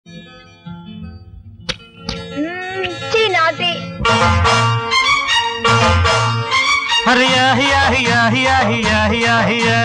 నాది అరే యాహియా హియా హియా హియా హియా హియా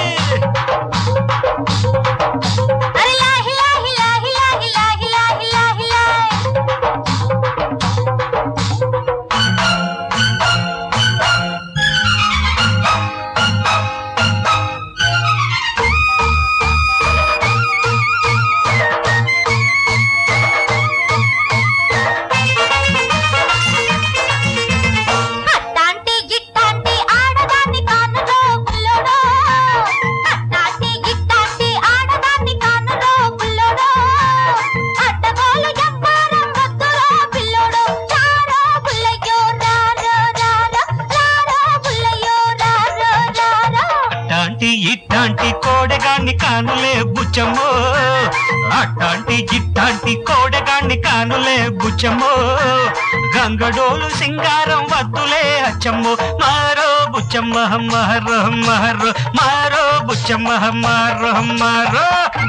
ఇట్లాంటి కోడెగాన్ని కానులే బుచ్చమ్మో అట్లాంటి ఇట్లాంటి కోడెగాన్ని కానులే బుచ్చమ్మో గంగడోలు సింగారం వద్దులే అచ్చమ్మో మారో బుచ్చమ్మ మారో మారో మారో బుచ్చమ్మ మారో మారో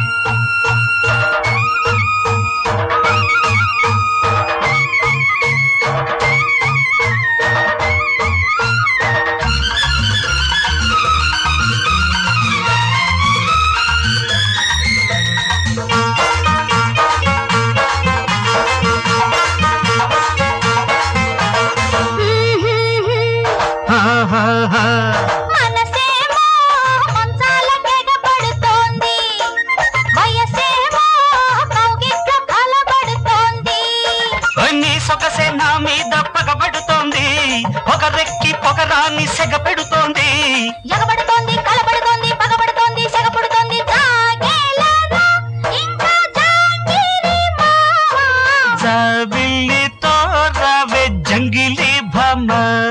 సొగసే నా మీద పగబడుతోంది పొగరెక్కి పొగరాన్ని సెగపెడుతోంది ఎగబడుతోంది కలబడుతోంది పగబడుతోంది సెగపడుతోంది జాబిల్లితో రావే జంగిలీ భామ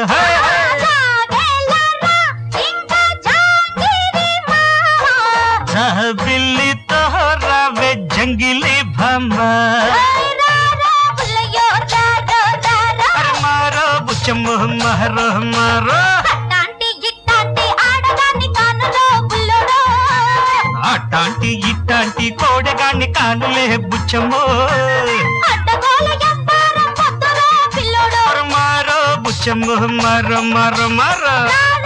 జాబిల్లితో రావే జంగిలీ భామ బుచ్చమ్మ మారో మారో అట్లాంటి ఇట్లాంటి కోడెగాన్ని కానులే బుచ్చమ్మో మారో బుచ్చమ్మ మారో మారో మారో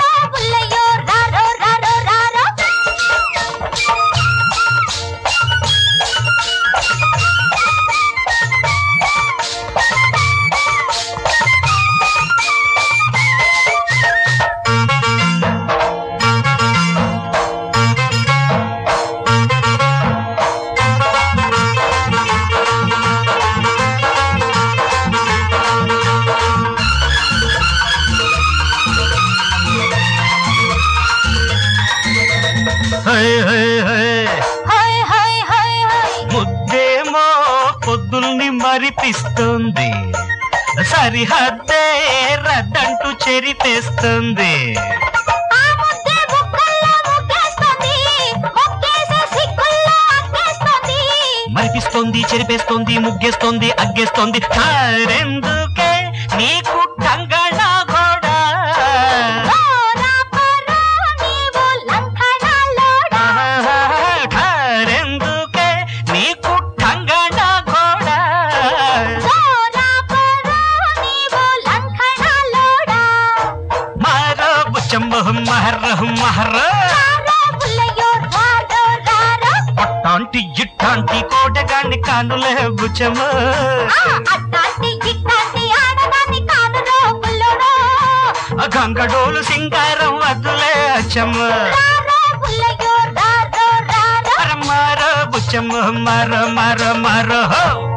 ముద్దేమో పొద్దుల్ని మరిపిస్తుంది సరిహద్దే రద్దంటూ చెరిపేస్తుంది మరిపిస్తోంది చెరిపేస్తోంది ముగ్గేస్తోంది అగ్గేస్తోంది ఎందుకే నీకు కంగళ ఘోడా అట్లాంటి ఇట్లాంటి కోటగాన్ని కానులే బుచ్చమ్మ గంగడోలు సింగారం వద్దులే అచ్చమ్మ మారో బుచ్చమ్మ మారో మారో మారో